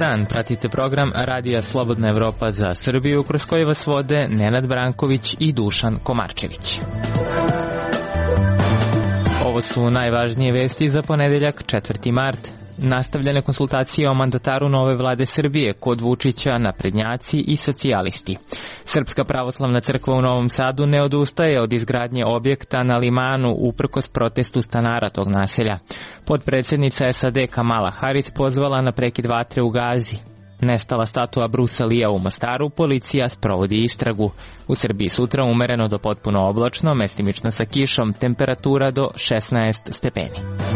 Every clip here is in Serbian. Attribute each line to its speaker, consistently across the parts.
Speaker 1: dan, pratite program Radija Slobodna Evropa za Srbiju, kroz koji vas vode Nenad Branković i Dušan Komarčević. Ovo su najvažnije vesti za ponedeljak 4. mart. Nastavljene konsultacije o mandataru nove vlade Srbije kod Vučića, naprednjaci i socijalisti. Srpska pravoslavna crkva u Novom Sadu ne odustaje od izgradnje objekta na Limanu uprkos protestu stanara tog naselja. Potpredsednica SAD Kamala Harris pozvala na prekid vatre u Gazi. Nestala statua Brusa Lija u Mostaru, policija sprovodi istragu. U Srbiji sutra umereno do potpuno oblačno, mestimično sa kišom, temperatura do 16 stepeni.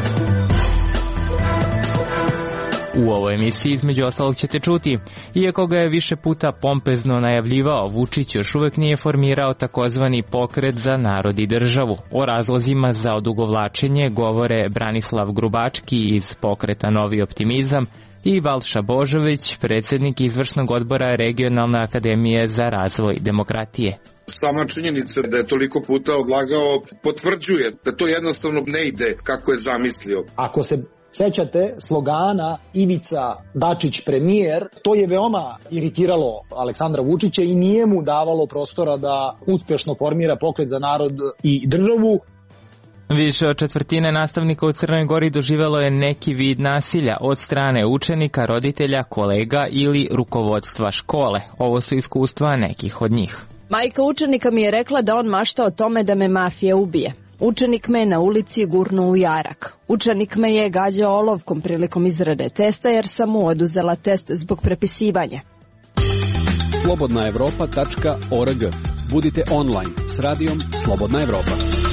Speaker 1: U ovoj emisiji između ostalog ćete čuti, iako ga je više puta pompezno najavljivao, Vučić još uvek nije formirao takozvani pokret za narod i državu. O razlozima za odugovlačenje govore Branislav Grubački iz pokreta Novi optimizam i Balša Božović, predsjednik izvršnog odbora Regionalne akademije za razvoj demokratije.
Speaker 2: Sama činjenica da je toliko puta odlagao potvrđuje da to jednostavno ne ide kako je zamislio.
Speaker 3: Ako se sećate slogana Ivica Dačić premijer, to je veoma iritiralo Aleksandra Vučića i nije mu davalo prostora da uspešno formira pokret za narod i državu.
Speaker 1: Više od četvrtine nastavnika u Crnoj Gori doživelo je neki vid nasilja od strane učenika, roditelja, kolega ili rukovodstva škole. Ovo su iskustva nekih od njih.
Speaker 4: Majka učenika mi je rekla da on mašta o tome da me mafija ubije. Učenik me je na ulici gurnuo u jarak. Učenik me je gađao olovkom prilikom izrade testa jer sam mu oduzela test zbog prepisivanja.
Speaker 5: slobodnaevropa.org. Budite online s radijom Slobodna Evropa.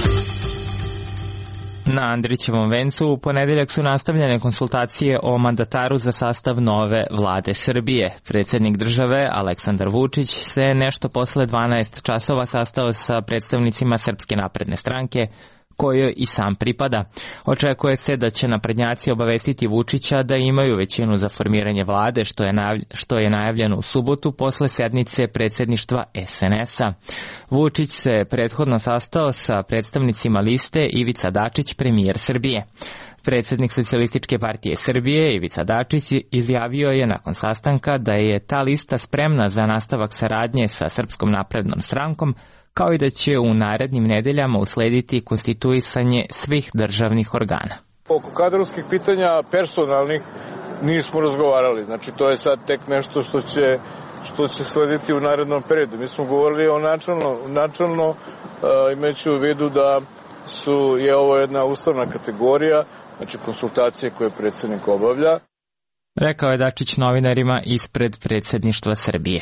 Speaker 1: Na Andrićevom vencu u ponedeljak su nastavljene konsultacije o mandataru za sastav nove vlade Srbije. Predsjednik države Aleksandar Vučić se nešto posle 12 časova sastao sa predstavnicima Srpske napredne stranke, kojoj i sam pripada. Očekuje se da će naprednjaci obavestiti Vučića da imaju većinu za formiranje vlade, što je najavljeno u subotu posle sednice predsjedništva SNS-a. Vučić se prethodno sastao sa predstavnicima liste Ivica Dačić, premijer Srbije. Predsjednik Socijalističke partije Srbije Ivica Dačić izjavio je nakon sastanka da je ta lista spremna za nastavak saradnje sa Srpskom naprednom strankom, kao i da će u narednim nedeljama uslediti konstituisanje svih državnih organa.
Speaker 6: Oko kadrovskih pitanja personalnih nismo razgovarali, znači to je sad tek nešto što će slediti u narednom periodu. Mi smo govorili o načelno imajući u vidu da je ovo jedna ustavna kategorija, znači konsultacije koje predsjednik obavlja.
Speaker 1: Rekao je Dačić novinarima ispred predsjedništva Srbije.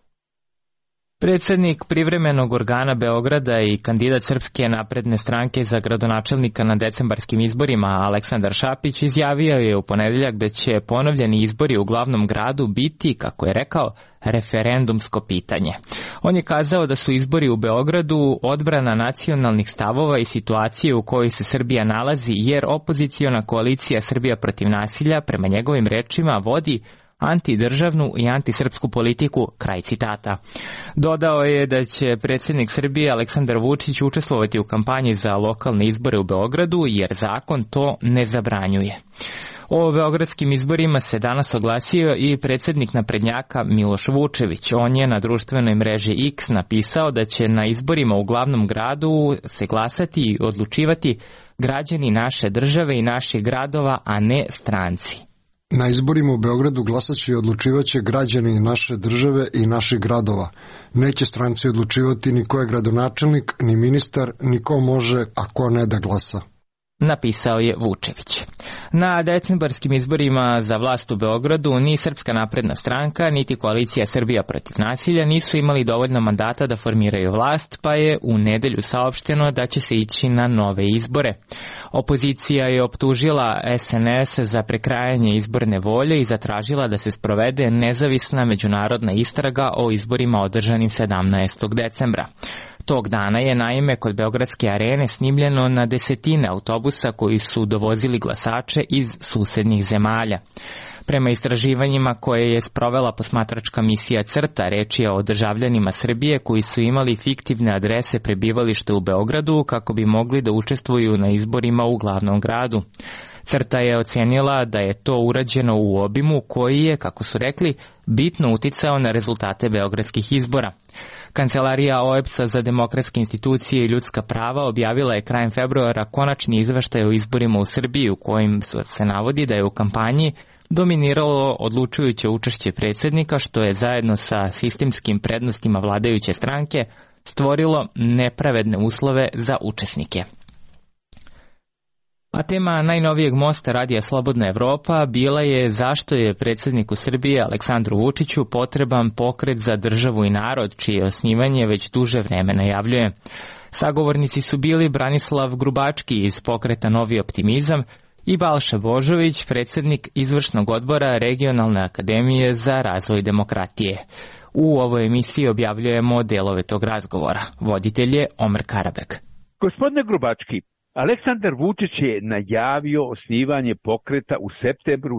Speaker 1: Predsjednik privremenog organa Beograda i kandidat Srpske napredne stranke za gradonačelnika na decembarskim izborima Aleksandar Šapić izjavio je u ponedeljak da će ponovljeni izbori u glavnom gradu biti, kako je rekao, referendumsko pitanje. On je kazao da su izbori u Beogradu odbrana nacionalnih stavova i situacije u kojoj se Srbija nalazi, jer opoziciona koalicija Srbija protiv nasilja, prema njegovim rečima, vodi antidržavnu i antisrpsku politiku, kraj citata. Dodao je da će predsjednik Srbije Aleksandar Vučić učestvovati u kampanji za lokalne izbore u Beogradu, jer zakon to ne zabranjuje. O beogradskim izborima se danas oglasio i predsjednik naprednjaka Miloš Vučević. On je na društvenoj mreži X napisao da će na izborima u glavnom gradu se glasati i odlučivati građani naše države i naših gradova, a ne stranci.
Speaker 7: Na izborima u Beogradu glasaće i odlučivaće građani naše države i naših gradova. Neće stranci odlučivati ni ko je gradonačelnik, ni ministar, ni ko može, a ko ne da glasa.
Speaker 1: Napisao je Vučević. Na decembarskim izborima za vlast u Beogradu ni Srpska napredna stranka, niti koalicija Srbija protiv nasilja nisu imali dovoljno mandata da formiraju vlast, pa je u nedelju saopšteno da će se ići na nove izbore. Opozicija je optužila SNS za prekrajanje izborne volje i zatražila da se sprovede nezavisna međunarodna istraga o izborima održanim 17. decembra. Tog dana je naime kod Beogradske arene snimljeno na desetine autobusa koji su dovozili glasače iz susednih zemalja. Prema istraživanjima koje je sprovela posmatračka misija CRTA, reč je o državljanima Srbije koji su imali fiktivne adrese prebivalište u Beogradu kako bi mogli da učestvuju na izborima u glavnom gradu. CRTA je ocenila da je to urađeno u obimu koji je, kako su rekli, bitno uticao na rezultate beogradskih izbora. Kancelarija OEBS-a za demokratske institucije i ljudska prava objavila je krajem februara konačni izveštaj o izborima u Srbiji u kojim se navodi da je u kampanji dominiralo odlučujuće učešće predsjednika, što je zajedno sa sistemskim prednostima vladajuće stranke stvorilo nepravedne uslove za učesnike. A tema najnovijeg mosta Radija Slobodna Evropa bila je zašto je predsjedniku Srbije Aleksandru Vučiću potreban pokret za državu i narod, čije osnivanje već duže vreme najavljuje. Sagovornici su bili Branislav Grubački iz pokreta Novi optimizam i Balša Božović, predsjednik izvršnog odbora Regionalne akademije za razvoj demokratije. U ovoj emisiji objavljujemo delove tog razgovora. Voditelj je Omer Karabek.
Speaker 8: Gospodine Grubački, Aleksandar Vučić je najavio osnivanje pokreta u septembru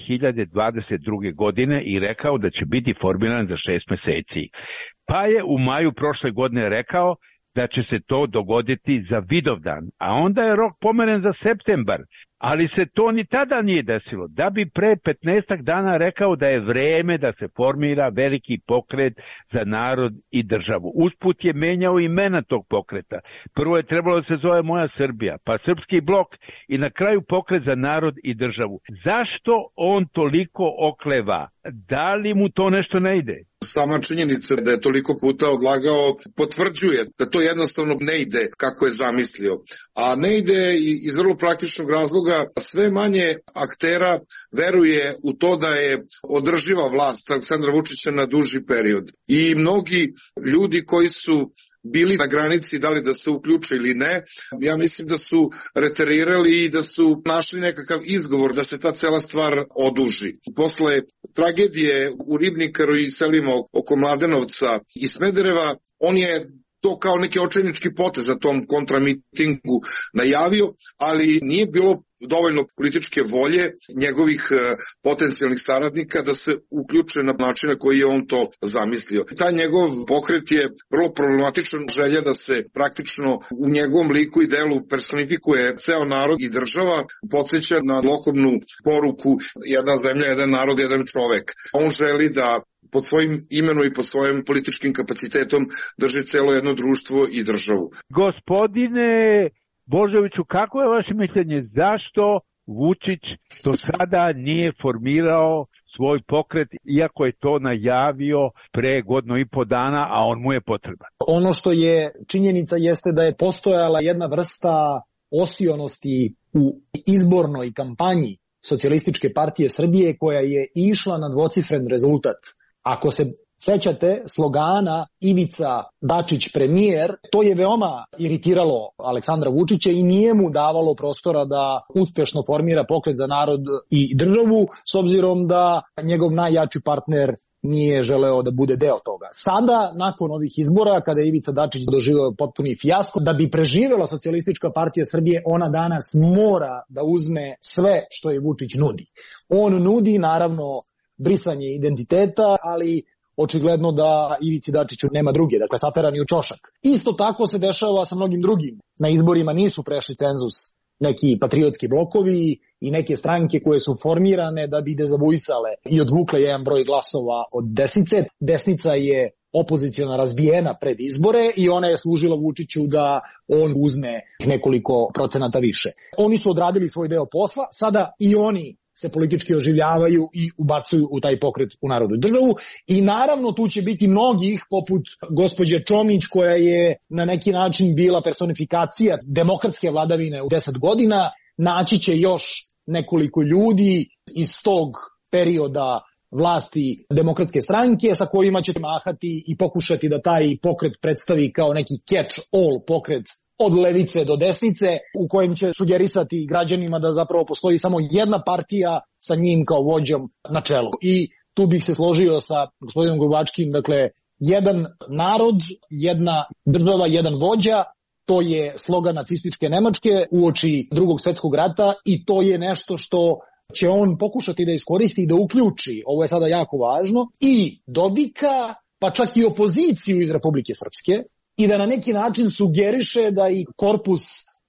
Speaker 8: 2022. godine i rekao da će biti formiran za 6 meseci. Pa je u maju prošle godine rekao da će se to dogoditi za Vidovdan, a onda je rok pomeren za septembar, ali se to ni tada nije desilo, da bi pre 15 dana rekao da je vreme da se formira veliki pokret za narod i državu. Usput je menjao imena tog pokreta. Prvo je trebalo da se zove Moja Srbija, pa Srpski blok i na kraju pokret za narod i državu. Zašto on toliko okleva? Da li mu to nešto ne ide?
Speaker 2: Sama činjenica da je toliko puta odlagao potvrđuje da to jednostavno ne ide kako je zamislio. A ne ide iz vrlo praktičnog razloga, sve manje aktera veruje u to da je održiva vlast Aleksandra Vučića na duži period. I mnogi ljudi koji su bili na granici da li da se uključe ili ne, ja mislim da su reterirali i da su našli nekakav izgovor da se ta cela stvar oduži. Posle tragedije u Ribnikaru i selima oko Mladenovca i Smedereva, on je to kao neki očajnički potez za tom kontramitingu najavio, ali nije bilo dovoljno političke volje njegovih potencijalnih saradnika da se uključe na način na koji je on to zamislio. Taj njegov pokret je vrlo problematičan, želja da se praktično u njegovom liku i delu personifikuje ceo narod i država, podsjeća na zlokobnu poruku jedna zemlja, jedan narod, jedan čovek. On želi da pod svojim imenom i pod svojim političkim kapacitetom drži celo jedno društvo i državu.
Speaker 8: Gospodine Božoviću, kako je vaše mišljenje? Zašto Vučić do sada nije formirao svoj pokret, iako je to najavio pre godinu i po dana, a on mu je potreban?
Speaker 3: Ono što je činjenica jeste da je postojala jedna vrsta osionosti u izbornoj kampanji Socijalističke partije Srbije koja je išla na dvocifren rezultat. Ako se sećate slogana Ivica Dačić premijer, to je veoma iritiralo Aleksandra Vučića i nije mu davalo prostora da uspešno formira pokret za narod i državu, s obzirom da njegov najjači partner nije želeo da bude deo toga. Sada, nakon ovih izbora, kada je Ivica Dačić doživeo potpuni fijasko, da bi preživela Socijalistička partija Srbije, ona danas mora da uzme sve što je Vučić nudi. On nudi, naravno, brisanje identiteta, ali očigledno da Ivici Dačiću nema druge, dakle saterani u ćošak. Isto tako se dešava sa mnogim drugim. Na izborima nisu prešli cenzus neki patriotski blokovi i neke stranke koje su formirane da bi dezavuisale i odvukle jedan broj glasova od desnice. Desnica je opoziciona razbijena pred izbore i ona je služila Vučiću da on uzme nekoliko procenata više. Oni su odradili svoj deo posla, sada i oni se politički oživljavaju i ubacuju u taj pokret u narodu i državu. I naravno tu će biti mnogih, poput gospođe Čomić, koja je na neki način bila personifikacija demokratske vladavine u 10 godina. Naći će još nekoliko ljudi iz tog perioda vlasti Demokratske stranke sa kojima će mahati i pokušati da taj pokret predstavi kao neki catch-all pokret od levice do desnice, u kojem će sugerisati građanima da zapravo postoji samo jedna partija sa njim kao vođom na čelu. I tu bih se složio sa gospodinom Grubačkim, dakle, jedan narod, jedna država, jedan vođa, to je slogan nacističke Nemačke uoči Drugog svjetskog rata i to je nešto što će on pokušati da iskoristi i da uključi, ovo je sada jako važno, i Dodika, pa čak i opoziciju iz Republike Srpske, i da na neki način sugeriše da i korpus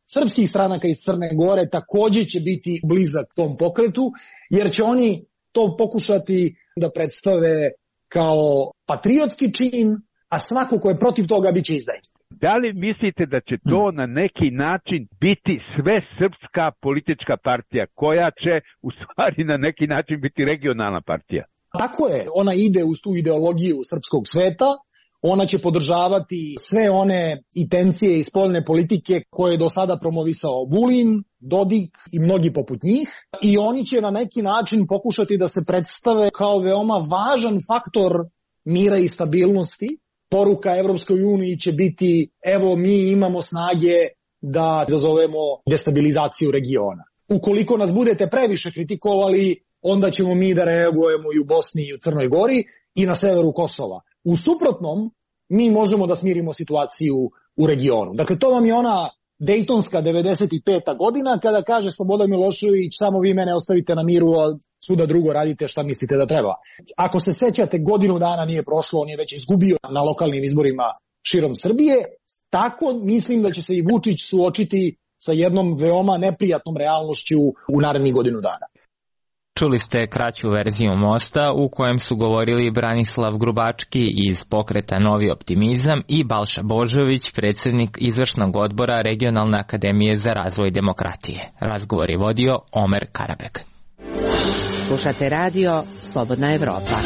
Speaker 3: srpskih stranaka iz Crne Gore takođe će biti blizak tom pokretu, jer će oni to pokušati da predstave kao patriotski čin, a svako ko je protiv toga biće izdajnik.
Speaker 8: Da li mislite da će to na neki način biti sve srpska politička partija, koja će u stvari na neki način biti regionalna partija?
Speaker 3: Tako je, ona ide uz tu ideologiju srpskog sveta, ona će podržavati sve one intencije i spoljne politike koje je do sada promovisao Vulin, Dodik i mnogi poput njih, i oni će na neki način pokušati da se predstave kao veoma važan faktor mira i stabilnosti. Poruka Evropskoj uniji će biti: evo, mi imamo snage da izazovemo destabilizaciju regiona. Ukoliko nas budete previše kritikovali, onda ćemo mi da reagujemo i u Bosni i u Crnoj Gori i na severu Kosova. U suprotnom, mi možemo da smirimo situaciju u regionu. Dakle, to vam je ona Dejtonska 95. godina kada kaže Slobodan Milošević: samo vi mene ostavite na miru, a svuda drugo radite šta mislite da treba. Ako se sećate, godinu dana nije prošlo, on je već izgubio na lokalnim izborima širom Srbije. Tako mislim da će se i Vučić suočiti sa jednom veoma neprijatnom realnošću u narednih godinu dana.
Speaker 1: Čuli ste kraću verziju Mosta u kojem su govorili Branislav Grubački iz pokreta Novi optimizam i Balša Božović, predsjednik izvršnog odbora Regionalne akademije za razvoj demokratije. Razgovor je vodio Omer Karabek.
Speaker 9: Slušate radio Slobodna Evropa.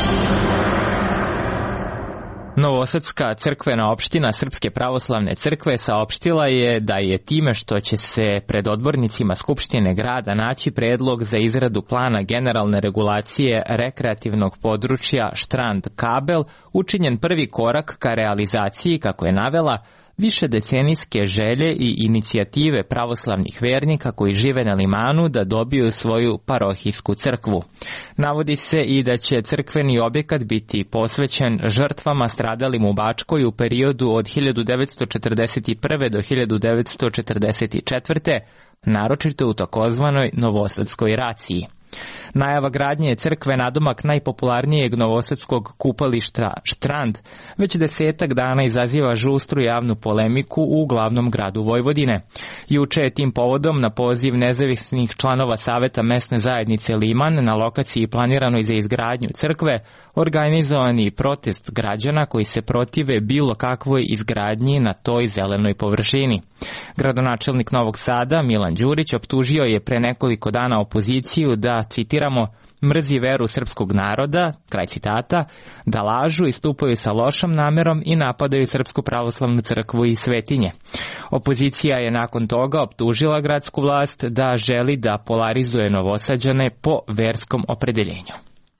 Speaker 1: Novosadska crkvena opština Srpske pravoslavne crkve saopštila je da je time što će se pred odbornicima Skupštine grada naći predlog za izradu plana generalne regulacije rekreativnog područja Štrand Kabel učinjen prvi korak ka realizaciji, kako je navela, višedecenijske želje i inicijative pravoslavnih vernika koji žive na Limanu da dobiju svoju parohijsku crkvu. Navodi se i da će crkveni objekat biti posvećen žrtvama stradalim u Bačkoj u periodu od 1941. do 1944. naročito u takozvanoj Novosadskoj raciji. Najava gradnje crkve nadomak najpopularnijeg novosadskog kupališta Štrand već 10 dana izaziva žustru javnu polemiku u glavnom gradu Vojvodine. Juče je tim povodom na poziv nezavisnih članova Saveta mesne zajednice Liman na lokaciji planiranoj za izgradnju crkve organizovani protest građana koji se protive bilo kakvoj izgradnji na toj zelenoj površini. Gradonačelnik Novog Sada Milan Đurić optužio je pre nekoliko dana opoziciju da, citiramo, mrzi veru srpskog naroda, kraj citata, da lažu i stupaju sa lošom namerom i napadaju Srpsku pravoslavnu crkvu i svetinje. Opozicija je nakon toga optužila gradsku vlast da želi da polarizuje Novosađane po verskom opredeljenju.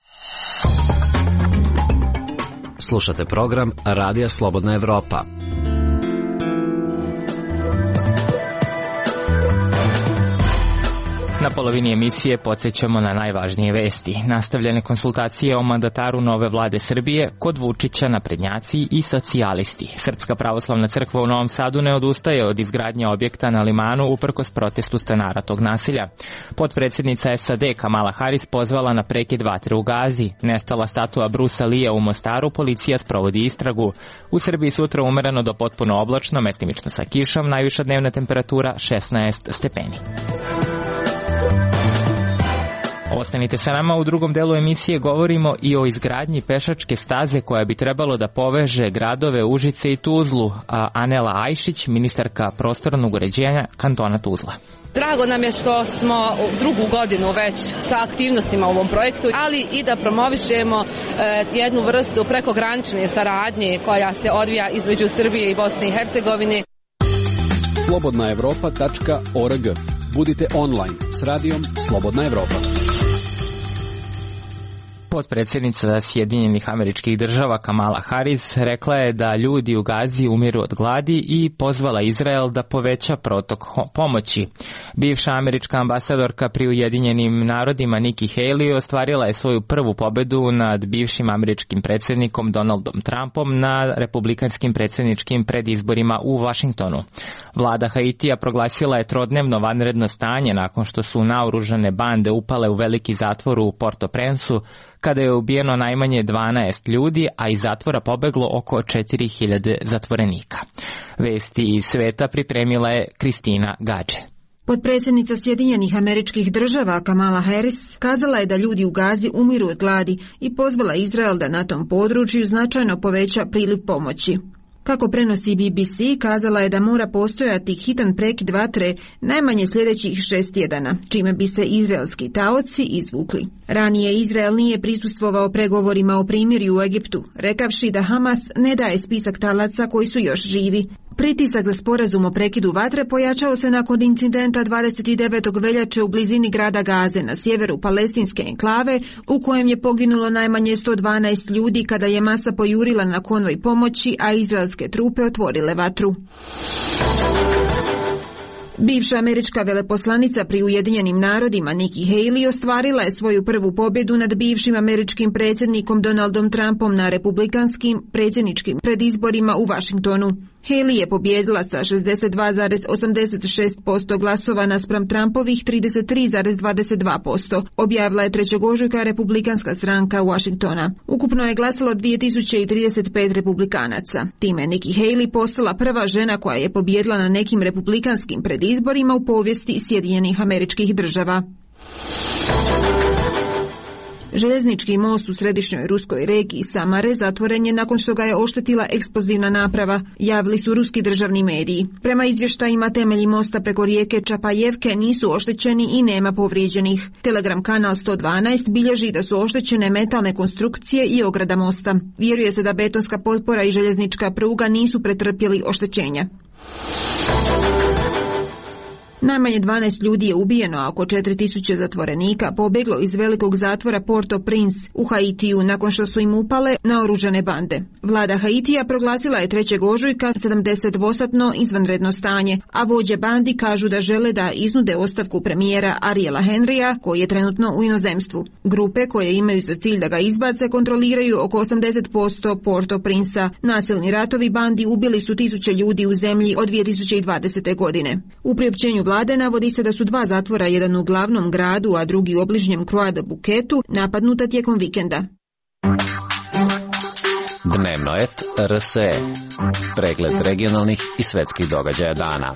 Speaker 10: Slušate program Radija Slobodna Evropa.
Speaker 1: Na polovini emisije podsjećamo na najvažnije vesti. Nastavljene konsultacije o mandataru nove vlade Srbije, kod Vučića naprednjaci i socijalisti. Srpska pravoslavna crkva u Novom Sadu ne odustaje od izgradnje objekta na Limanu uprkos protestu stanara tog nasilja. Potpredsjednica SAD Kamala Harris pozvala na prekid vatre u Gazi. Nestala statua Brusa Lija u Mostaru, policija sprovodi istragu. U Srbiji sutra umereno do potpuno oblačno, mestimično sa kišom, najviša dnevna temperatura 16 stepeni. Ostanite sa nama, u drugom delu emisije govorimo i o izgradnji pešačke staze koja bi trebalo da poveže gradove Užice i Tuzlu, a Anela Ajšić, ministarka prostornog uređenja kantona Tuzla.
Speaker 11: Drago nam je što smo drugu godinu već sa aktivnostima u ovom projektu, ali i da promovišemo jednu vrstu prekogranične saradnje koja se odvija između Srbije i Bosne i Hercegovine.
Speaker 5: slobodnaevropa.org. Budite online s radijom Slobodna Evropa.
Speaker 1: Potpredsjednica Sjedinjenih Američkih Država Kamala Harris rekla je da ljudi u Gazi umiru od gladi i pozvala Izrael da poveća protok pomoći. Bivša američka ambasadorka pri Ujedinjenim narodima Nikki Haley ostvarila je svoju prvu pobedu nad bivšim američkim predsjednikom Donaldom Trumpom na republikanskim predsjedničkim predizborima u Vašingtonu. Vlada Haitija proglasila je trodnevno vanredno stanje nakon što su naoružane bande upale u veliki zatvor u Port-au-Prince-u, kada je ubijeno najmanje 12 ljudi, a iz zatvora pobeglo oko 4000 zatvorenika. Vesti iz sveta pripremila je Kristina Gađe.
Speaker 12: Potpredsjednica Sjedinjenih Američkih Država Kamala Harris kazala je da ljudi u Gazi umiru od gladi i pozvala Izrael da na tom području značajno poveća priliv pomoći. Kako prenosi BBC, kazala je da mora postojati hitan prekid vatre najmanje sljedećih 6 tjedana, čime bi se izraelski taoci izvukli. Ranije Izrael nije prisustvovao pregovorima o primirju u Egiptu, rekavši da Hamas ne daje spisak talaca koji su još živi. Pritisak za sporazum o prekidu vatre pojačao se nakon incidenta 29. veljače u blizini grada Gaze na sjeveru palestinske enklave, u kojem je poginulo najmanje 112 ljudi kada je masa pojurila na konvoj pomoći, a izraelske trupe otvorile vatru. Bivša američka veleposlanica pri Ujedinjenim narodima Nikki Haley ostvarila je svoju prvu pobjedu nad bivšim američkim predsjednikom Donaldom Trumpom na republikanskim predsjedničkim predizborima u Washingtonu. Haley je pobjedila sa 62,86% glasova naspram Trumpovih 33,22%, objavila je 3. ožujka republikanska stranka Washingtona. Ukupno je glasalo 2035 republikanaca. Time je Nikki Haley postala prva žena koja je pobjedila na nekim republikanskim predizborima u povijesti Sjedinjenih Američkih Država. Željeznički most u središnjoj ruskoj regiji Samare zatvoren je nakon što ga je oštetila eksplozivna naprava, javili su ruski državni mediji. Prema izvještajima, temelji mosta preko rijeke Čapajevke nisu oštećeni i nema povrijeđenih. Telegram kanal 112 bilježi da su oštećene metalne konstrukcije i ograda mosta. Vjeruje se da betonska potpora i željeznička pruga nisu pretrpjeli oštećenja. Najmanje 12 ljudi je ubijeno, a oko 4000 zatvorenika pobjeglo iz velikog zatvora Port-au-Prince u Haitiju nakon što su im upale naoružane bande. Vlada Haitija proglasila je 3. ožujka 70-dvosatno izvanredno stanje, a vođe bandi kažu da žele da iznude ostavku premijera Ariela Henrya, koji je trenutno u inozemstvu. Grupe koje imaju za cilj da ga izbace kontroliraju oko 80% Port-au-Princea. Nasilni ratovi bandi ubili su 1000 ljudi u zemlji od 2020. godine. U priopćenju vlade navodi se da su 2 zatvora, jedan u glavnom gradu, a drugi u obližnjem Croix de Buketu, napadnuta tijekom vikenda.
Speaker 10: Dnevno et RSE. Pregled regionalnih i svetskih događaja dana.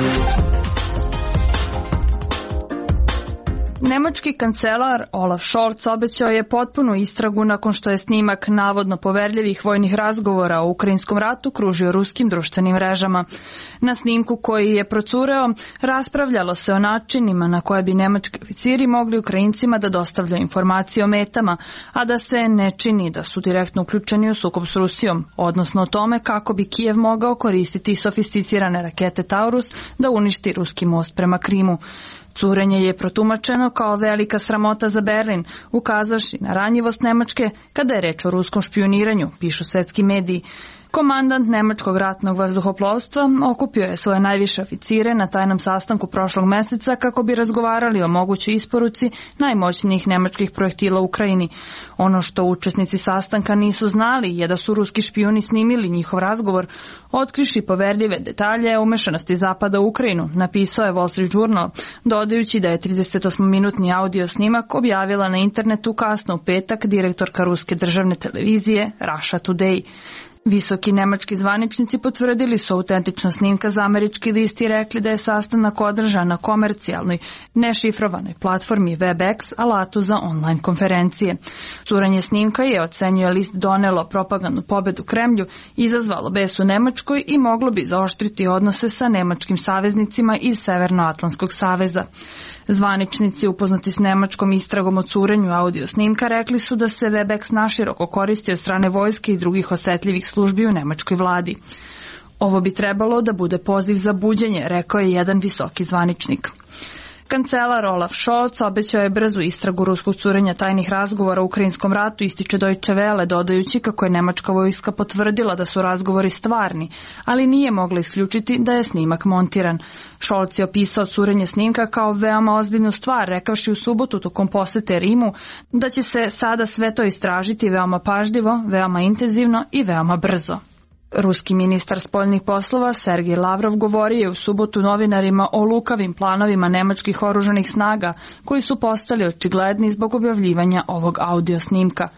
Speaker 13: Nemački kancelar Olaf Scholz obećao je potpunu istragu nakon što je snimak navodno poverljivih vojnih razgovora o ukrajinskom ratu kružio ruskim društvenim mrežama. Na snimku koji je procureo raspravljalo se o načinima na koje bi nemački oficiri mogli Ukrajincima da dostavljaju informacije o metama, a da se ne čini da su direktno uključeni u sukob s Rusijom, odnosno o tome kako bi Kijev mogao koristiti sofisticirane rakete Taurus da uništi ruski most prema Krimu. Curenje je protumačeno kao velika sramota za Berlin, ukazavši na ranjivost Nemačke kada je reč o ruskom špijuniranju, pišu svetski mediji. Komandant Nemačkog ratnog vazduhoplovstva okupio je svoje najviše oficire na tajnom sastanku prošlog meseca kako bi razgovarali o mogućoj isporuci najmoćnijih nemačkih projektila u Ukrajini. Ono što učesnici sastanka nisu znali je da su ruski špijuni snimili njihov razgovor, otkrivši poverljive detalje o umešanosti Zapada u Ukrajinu, napisao je Wall Street Journal, dodajući da je 38-minutni audio snimak objavila na internetu kasno u petak direktorka ruske državne televizije Russia Today. Visoki nemački zvaničnici potvrdili su autentičnost snimka za američki list i rekli da je sastanak održan na komercijalnoj, nešifrovanoj platformi WebEx, alatu za online konferencije. Curenje snimka je, ocenjuje list, donelo propagandnu pobedu Kremlju, izazvalo bes u Nemačkoj i moglo bi zaoštriti odnose sa nemačkim saveznicima iz Severnoatlantskog saveza. Zvaničnici upoznati s nemačkom istragom o curenju audio snimka rekli su da se WebEx naširoko koristi od strane vojske i drugih osetljivih službi u nemačkoj vladi. Ovo bi trebalo da bude poziv za buđenje, rekao je jedan visoki zvaničnik. Kancelar Olaf Scholz obećao je brzu istragu ruskog curenja tajnih razgovora u ukrajinskom ratu, ističe Deutsche Welle, dodajući kako je nemačka vojska potvrdila da su razgovori stvarni, ali nije mogla isključiti da je snimak montiran. Scholz je opisao curenje snimka kao veoma ozbiljnu stvar, rekavši u subotu tokom posete Rimu da će se sada sve to istražiti veoma pažljivo, veoma intenzivno i veoma brzo. Ruski ministar spoljnih poslova Sergej Lavrov govorio je u subotu novinarima o lukavim planovima nemačkih oružanih snaga koji su postali očigledni zbog objavljivanja ovog audio snimka.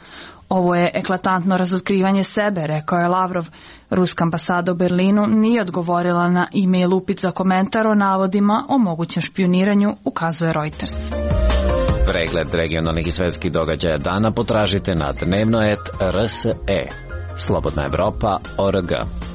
Speaker 13: Ovo je eklatantno razotkrivanje sebe, rekao je Lavrov. Ruska ambasada u Berlinu nije odgovorila na e-mail upit za komentar o navodima o mogućem špijuniranju, ukazuje Reuters.
Speaker 10: Pregled regionalnih i svetskih događaja dana potražite na dnevno.rs.e. Slobodna Evropa.org.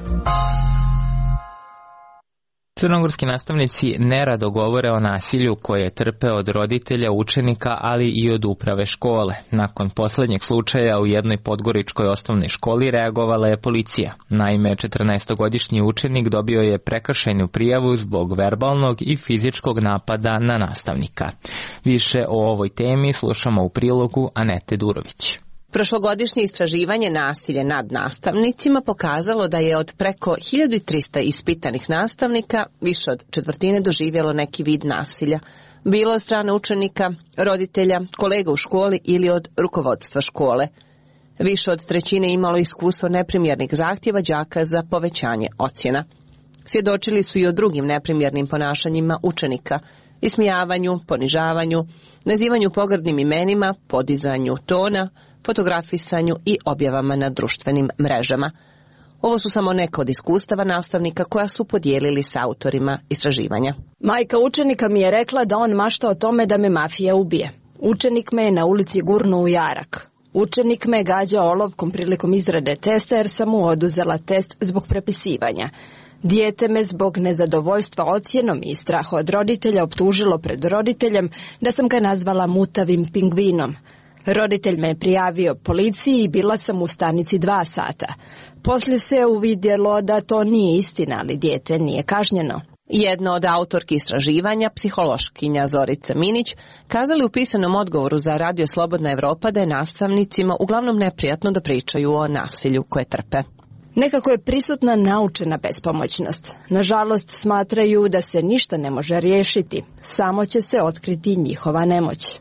Speaker 1: Crnogorski nastavnici nerado govore o nasilju koje trpe od roditelja, učenika, ali i od uprave škole. Nakon poslednjeg slučaja u jednoj podgoričkoj osnovnoj školi reagovala je policija. Naime, 14-godišnji učenik dobio je prekršajnu prijavu zbog verbalnog i fizičkog napada na nastavnika. Više o ovoj temi slušamo u prilogu Anete Durović.
Speaker 14: Prošlogodišnje istraživanje nasilja nad nastavnicima pokazalo da je od preko 1300 ispitanih nastavnika više od četvrtine doživjelo neki vid nasilja. Bilo od strane učenika, roditelja, kolega u školi ili od rukovodstva škole. Više od trećine imalo iskustvo neprimjernih zahtjeva đaka za povećanje ocjena. Svjedočili su i o drugim neprimjernim ponašanjima učenika, ismijavanju, ponižavanju, nazivanju pogrdnim imenima, podizanju tona, fotografisanju i objavama na društvenim mrežama. Ovo su samo neka od iskustava nastavnika koja su podijelili s autorima istraživanja.
Speaker 4: Majka učenika mi je rekla da on mašta o tome da me mafija ubije. Učenik me je na ulici gurnuo u jarak. Učenik me je gađao olovkom prilikom izrade testa jer sam mu oduzela test zbog prepisivanja. Dijete me zbog nezadovoljstva ocjenom i straha od roditelja optužilo pred roditeljem da sam ga nazvala mutavim pingvinom. Roditelj me je prijavio policiji i bila sam u stanici 2 sata. Poslije se uvidjelo da to nije istina, ali dijete nije kažnjeno.
Speaker 14: Jedna od autorki istraživanja, psihološkinja Zorica Minić, kazali u pisanom odgovoru za Radio Slobodna Evropa da je nastavnicima uglavnom neprijatno da pričaju o nasilju koje trpe.
Speaker 4: Nekako je prisutna naučena bespomoćnost. Nažalost, smatraju da se ništa ne može riješiti, samo će se otkriti njihova nemoć.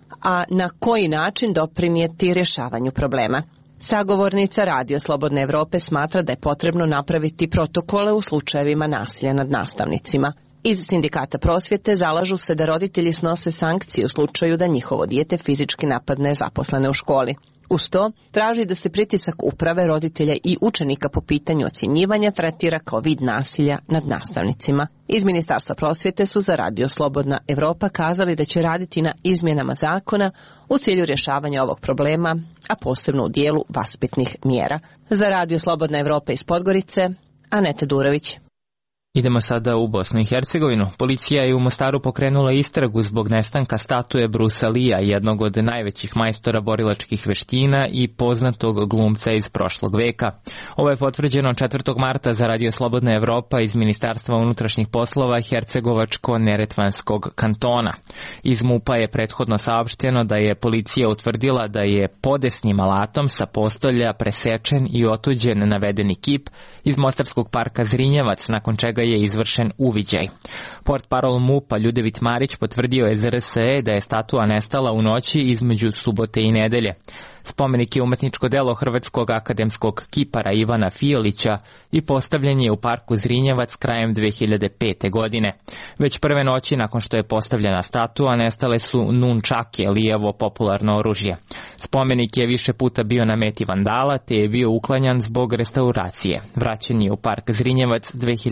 Speaker 14: A na koji način doprinijeti rješavanju problema? Sagovornica Radio Slobodne Evrope smatra da je potrebno napraviti protokole u slučajevima nasilja nad nastavnicima. Iz Sindikata prosvjete zalažu se da roditelji snose sankcije u slučaju da njihovo dijete fizički napadne zaposlene u školi. Uz to, traži da se pritisak uprave, roditelja i učenika po pitanju ocjenjivanja tretira kao vid nasilja nad nastavnicima. Iz Ministarstva prosvjete su za Radio Slobodna Evropa kazali da će raditi na izmjenama zakona u cilju rješavanja ovog problema, a posebno u dijelu vaspitnih mjera. Za Radio Slobodna Evropa iz Podgorice, Anete Durović.
Speaker 1: Idemo sada u Bosnu i Hercegovinu. Policija je u Mostaru pokrenula istragu zbog nestanka statue Brusa Lee-a, jednog od najvećih majstora borilačkih veština i poznatog glumca iz prošlog veka. Ovo je potvrđeno 4. marta za Radio Slobodna Evropa iz Ministarstva unutrašnjih poslova Hercegovačko-Neretvanskog kantona. Iz MUP-a je prethodno saopšteno da je policija utvrdila da je podesnim alatom sa postolja presečen i otuđen navedeni kip iz Mostarskog parka Zrinjevac, nakon čega je izvršen uviđaj. Portparol MUP-a Ljudevit Marić potvrdio je za RSE da je statua nestala u noći između subote i nedelje. Spomenik je umetničko delo hrvatskog akademskog kipara Ivana Fiolića i postavljen je u parku Zrinjevac krajem 2005. godine. Već prve noći nakon što je postavljena statua nestale su nunčake, lijevo popularno oružje. Spomenik je više puta bio na meti vandala te je bio uklanjan zbog restauracije. Vraćen je u park Zrinjevac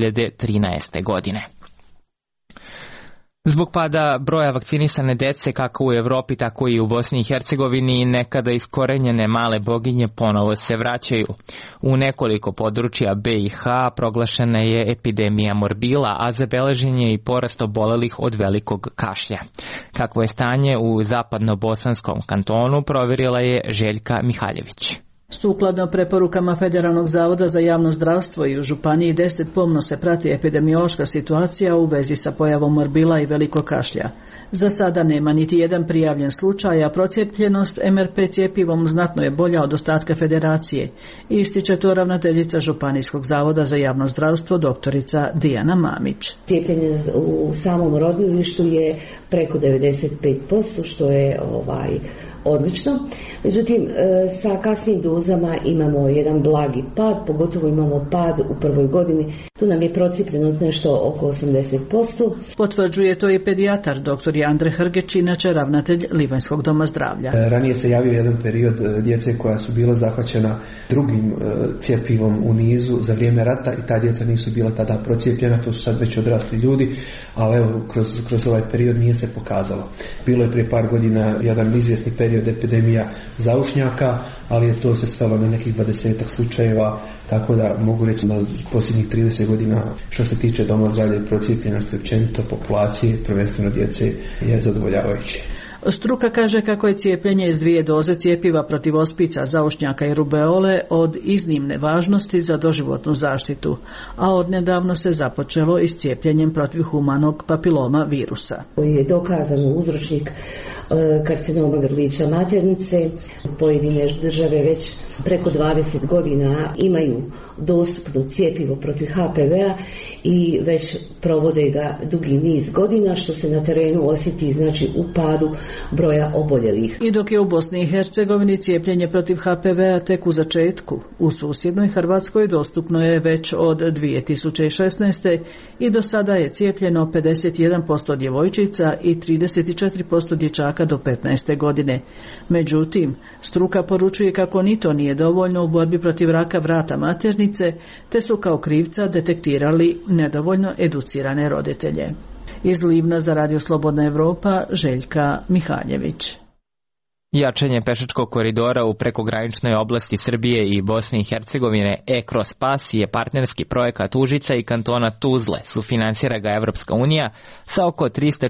Speaker 1: 2013. godine. Zbog pada broja vakcinisane dece kako u Evropi tako i u Bosni i Hercegovini, nekada iskorenjene male boginje ponovo se vraćaju. U nekoliko područja BiH proglašena je epidemija morbila, a zabeležen je i porast obolelih od velikog kašlja. Kakvo je stanje u zapadno-bosanskom kantonu, provjerila je Željka Mihaljević.
Speaker 15: Sukladno preporukama Federalnog zavoda za javno zdravstvo i u Županiji 10 pomno se prati epidemiološka situacija u vezi sa pojavom morbila i velikog kašlja. Za sada nema niti jedan prijavljen slučaj, a procijepljenost MRP cijepivom znatno je bolja od ostatka federacije. Ističe to ravnateljica Županijskog zavoda za javno zdravstvo doktorica Dijana Mamić.
Speaker 16: Cijepljenje u samom rodilištu je preko 95%, što je odlično. Međutim, sa kasnim dozama imamo jedan blagi pad, pogotovo imamo pad u prvoj godini. Tu nam je procijepljenost nešto oko 80%.
Speaker 15: Potvrđuje to i pedijatar dr. Andre Hrgeć, inače ravnatelj Livanjskog doma zdravlja.
Speaker 17: Ranije se javio jedan period djece koja su bila zahvaćena drugim cjepivom u nizu za vrijeme rata i ta djeca nisu bila tada procijepljena, to su sad već odrasli ljudi, ali evo, kroz ovaj period nije se pokazalo. Bilo je prije par godina jedan izvjesni period epidemija zaušnjaka, ali je to se svelo na nekih 20 slučajeva, tako da mogu reći da posljednjih 30 godina što se tiče doma zdravlja i procijepljenosti općenito populacije, prvenstveno djece, je zadovoljavajući.
Speaker 15: Struka kaže kako je cijepljenje iz 2 doze cjepiva protiv ospica, zaušnjaka i rubeole od iznimne važnosti za doživotnu zaštitu, a odnedavno se započelo i s cijepljenjem protiv humanog papiloma virusa.
Speaker 16: Koji je dokazano uzročnik karcinoma grlića maternice. Pojedine države već preko 20 godina imaju dostupno cjepivo protiv HPV-a i već provode ga dugi niz godina, što se na terenu osjeti znači u padu broja oboljelih.
Speaker 15: I dok je u Bosni i Hercegovini cijepljenje protiv HPV-a tek u začetku, u susjednoj Hrvatskoj dostupno je već od 2016. i do sada je cijepljeno 51% djevojčica i 34% dječaka do 15. godine. Međutim, struka poručuje kako ni to nije dovoljno u borbi protiv raka vrata maternice, te su kao krivca detektirali nedovoljno educirane roditelje. Iz Livna za Radio Slobodna Evropa, Željka Mihaljević.
Speaker 1: Jačanje pešačkog koridora u prekograničnoj oblasti Srbije i Bosne i Hercegovine E-Cross Pass je partnerski projekat Užica i kantona Tuzle. Sufinansira ga Evropska unija sa oko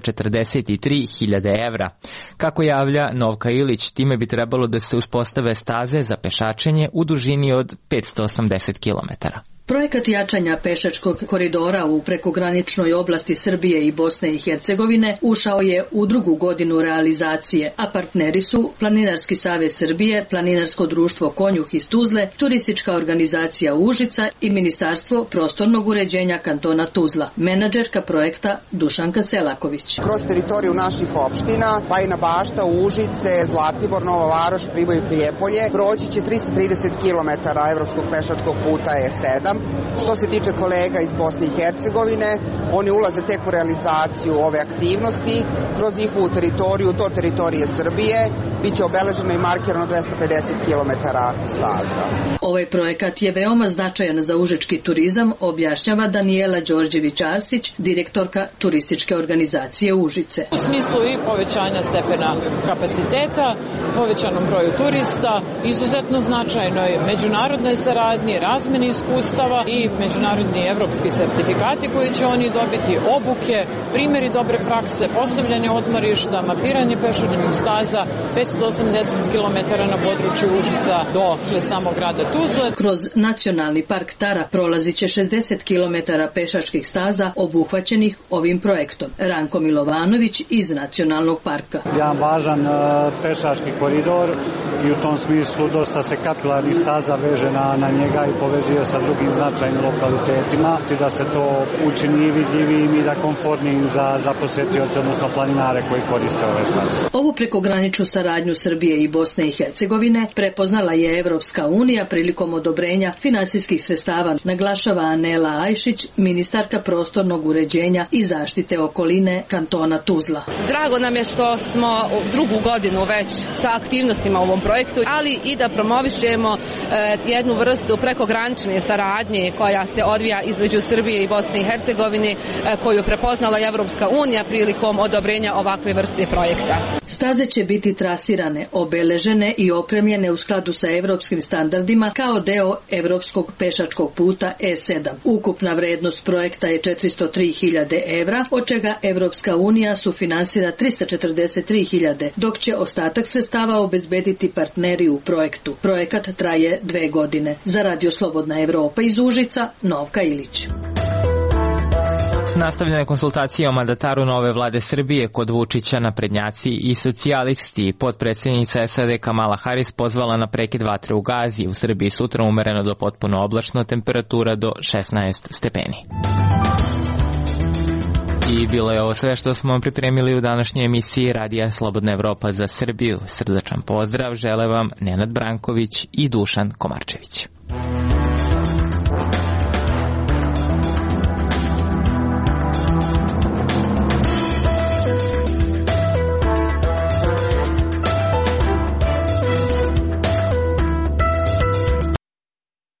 Speaker 1: 343.000 evra. Kako javlja Novka Ilić, time bi trebalo da se uspostave staze za pešačenje u dužini od 580 km.
Speaker 18: Projekat jačanja pešačkog koridora u prekograničnoj oblasti Srbije i Bosne i Hercegovine ušao je u 2. godinu realizacije, a partneri su Planinarski savez Srbije, Planinarsko društvo Konjuh iz Tuzle, Turistička organizacija Užica i Ministarstvo prostornog uređenja kantona Tuzla. Menadžerka projekta Dušanka Selaković.
Speaker 19: Kroz teritoriju naših opština, Bajina Bašta, Užice, Zlatibor, Nova Varoš, Priboj i Prijepolje, proći će 330 km evropskog pešačkog puta E7. Što se tiče kolega iz Bosne i Hercegovine, oni ulaze tek u realizaciju ove aktivnosti. Kroz njihovu teritoriju do teritorije Srbije biće obeleženo i markirano 250 km staza.
Speaker 18: Ovaj projekat je veoma značajan za užički turizam, objašnjava Danijela Đorđević-Arsić, direktorka Turističke organizacije Užice.
Speaker 20: U smislu i povećanja stepena kapaciteta, povećanom broju turista, izuzetno značajnoj međunarodnoj saradnji, razmeni iskustava i međunarodni evropski sertifikati koji će oni dobiti, obuke, primjeri dobre prakse, postavljanje odmorišta, mapiranje pešačkih staza, 580 km na području Užica do samog grada Tuzle.
Speaker 18: Kroz Nacionalni park Tara prolazit će 60 km pešačkih staza obuhvaćenih ovim projektom. Ranko Milovanović iz Nacionalnog parka.
Speaker 21: Jedan važan pešački koridor i u tom smislu dosta se kapilarnih staza veže na njega i povezuje sa drugim značajnim lokalitetima i da se to učini vidljivim i da komfortnim za posjetioce, odnosno planinare koji koriste ove staze.
Speaker 18: Ovu prekograničnu saradnju Srbije i Bosne i Hercegovine prepoznala je Evropska unija prilikom odobrenja finansijskih sredstava, naglašava Anela Ajšić, ministarka prostornog uređenja i zaštite okoline kantona Tuzla.
Speaker 11: Drago nam je što smo 2. godinu već sa aktivnostima u ovom projektu, ali i da promovišemo jednu vrstu prekogranične saradnje koja se odvija između Srbije i Bosne i Hercegovine, koju prepoznala Evropska unija prilikom odobrenja ovakve vrste projekta.
Speaker 18: Staze će biti trasirane, obeležene i opremljene u skladu sa evropskim standardima kao deo evropskog pešačkog puta E7. Ukupna vrednost projekta je 403.000 evra, od čega Evropska unija sufinansira 343.000, dok će ostatak sredstava obezbediti partneri u projektu. Projekat traje 2 godine. Za Radio Slobodna Evropa iz Užica, Novka Ilić.
Speaker 1: Nastavljene konsultacije o mandataru nove vlade Srbije kod Vučića, naprednjaci i socijalisti. Potpredsjednica SAD Kamala Harris pozvala na prekid vatre u Gazi. U Srbiji sutra umereno do potpuno oblačno, temperatura do 16 stepeni. I bilo je ovo sve što smo vam pripremili u današnjoj emisiji Radija Slobodna Evropa za Srbiju. Srdačan pozdrav žele vam Nenad Branković i Dušan Komarčević.